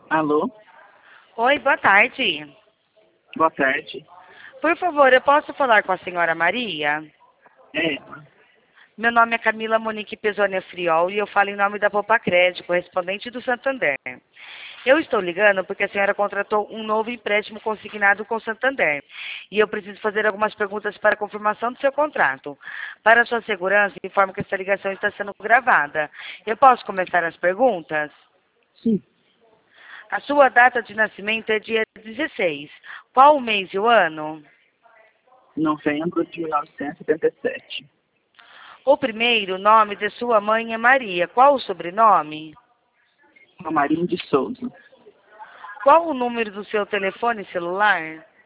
Alô? Oi, boa tarde. Boa tarde. Por favor, eu posso falar com a senhora Maria? É, Meu nome é Camila Monique Pesonia Friol e eu falo em nome da Poupa Crédito, correspondente do Santander. Eu estou ligando porque a senhora contratou um novo empréstimo consignado com o Santander e eu preciso fazer algumas perguntas para confirmação do seu contrato. Para sua segurança, informo que essa ligação está sendo gravada. Eu posso começar as perguntas? sim. A sua data de nascimento é dia 16. Qual o mês e o ano? Novembro de 1977. O primeiro nome de sua mãe é Maria. Qual o sobrenome? Romarinho de Souza. Qual o número do seu telefone celular?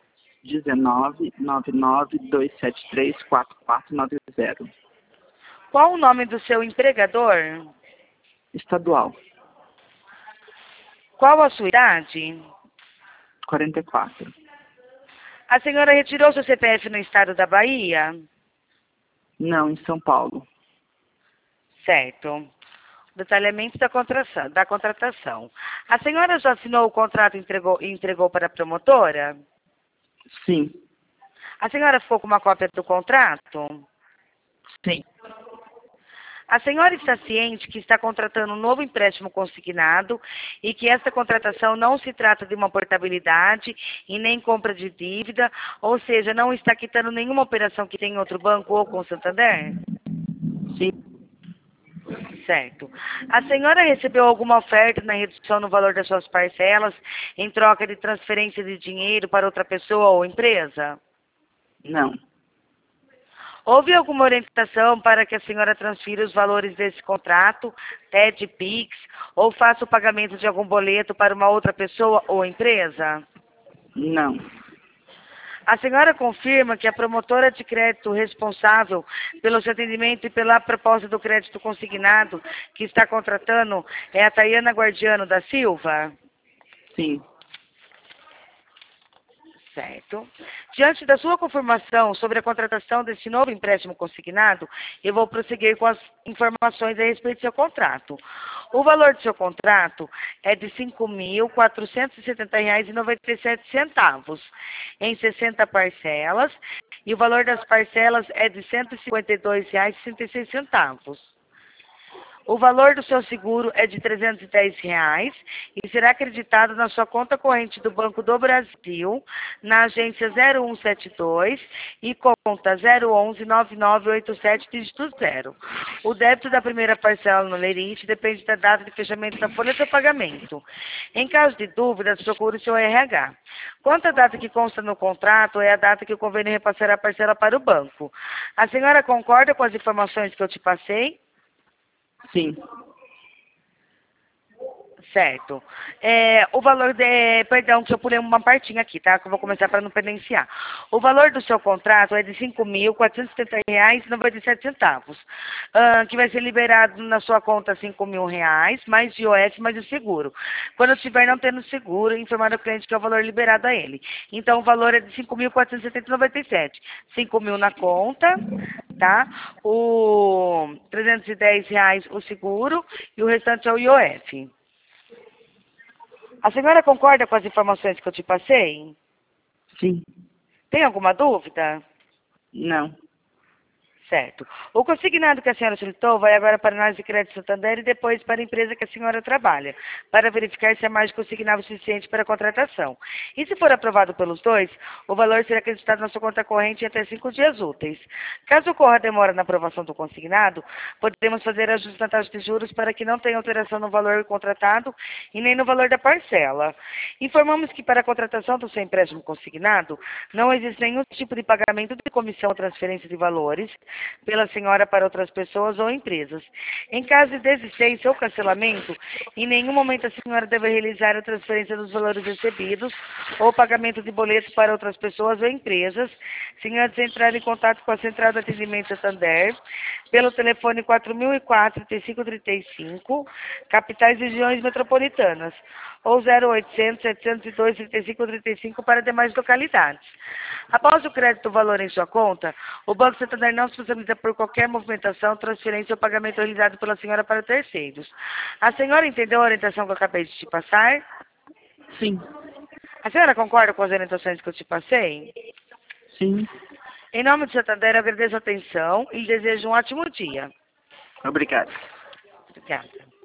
19-273-4490. Qual o nome do seu empregador? Estadual. Qual a sua idade? 44. A senhora retirou seu CPF no estado da Bahia? Não, em São Paulo. Certo. Detalhamento da contratação. A senhora já assinou o contrato e entregou para a promotora? Sim. A senhora ficou com uma cópia do contrato? Sim. A senhora está ciente que está contratando um novo empréstimo consignado e que esta contratação não se trata de uma portabilidade e nem compra de dívida, ou seja, não está quitando nenhuma operação que tem em outro banco ou com o Santander? Sim. Certo. A senhora recebeu alguma oferta na redução no valor das suas parcelas em troca de transferência de dinheiro para outra pessoa ou empresa? Não. Houve alguma orientação para que a senhora transfira os valores desse contrato, TED, PIX, ou faça o pagamento de algum boleto para uma outra pessoa ou empresa? Não. A senhora confirma que a promotora de crédito responsável pelo seu atendimento e pela proposta do crédito consignado que está contratando é a Tayana Guardiano da Silva? Sim. Certo. Diante da sua confirmação sobre a contratação desse novo empréstimo consignado, eu vou prosseguir com as informações a respeito do seu contrato. O valor do seu contrato é de R$ 5.470,97 em 60 parcelas e o valor das parcelas é de R$ 152,66. O valor do seu seguro é de R$ 310 e será acreditado na sua conta corrente do Banco do Brasil, na agência 0172 e conta 011-9987, dígito 0. O débito da primeira parcela no lerite depende da data de fechamento da folha de pagamento. Em caso de dúvidas, procure o seu RH. Quanto à data que consta no contrato, é a data que o convênio repassará a parcela para o banco. A senhora concorda com as informações que eu te passei? Sim. Certo. O valor perdão, que eu pulei uma partinha aqui, tá? Que eu vou começar para não pendenciar. O valor do seu contrato é de R$ 5.470,97, que vai ser liberado na sua conta R$ 5.000, mais IOF, mais o seguro. Quando estiver não tendo seguro, informar o cliente que é o valor liberado a ele. Então, o valor é de R$ 5.470,97. 5.000 na conta, tá? O R$ 310 o seguro e o restante é o IOF. A senhora concorda com as informações que eu te passei? Sim. Tem alguma dúvida? Não. Certo. O consignado que a senhora solicitou vai agora para a análise de crédito Santander e depois para a empresa que a senhora trabalha, para verificar se a margem consignável suficiente para a contratação. E se for aprovado pelos dois, o valor será acreditado na sua conta corrente em até 5 dias úteis. Caso ocorra demora na aprovação do consignado, podemos fazer ajustes na taxa de juros para que não tenha alteração no valor contratado e nem no valor da parcela. Informamos que para a contratação do seu empréstimo consignado, não existe nenhum tipo de pagamento de comissão ou transferência de valores pela senhora para outras pessoas ou empresas. Em caso de desistência ou cancelamento, em nenhum momento a senhora deve realizar a transferência dos valores recebidos ou pagamento de boleto para outras pessoas ou empresas, sem antes entrar em contato com a Central de Atendimento Santander, pelo telefone 4004-3535, capitais e regiões metropolitanas, ou 0800-702-3535 para demais localidades. Após o crédito do valor em sua conta, o Banco Santander não se responsabiliza por qualquer movimentação, transferência ou pagamento realizado pela senhora para terceiros. A senhora entendeu a orientação que eu acabei de te passar? Sim. A senhora concorda com as orientações que eu te passei? Sim. Em nome do Santander, eu agradeço a atenção e desejo um ótimo dia. Obrigado. Obrigada.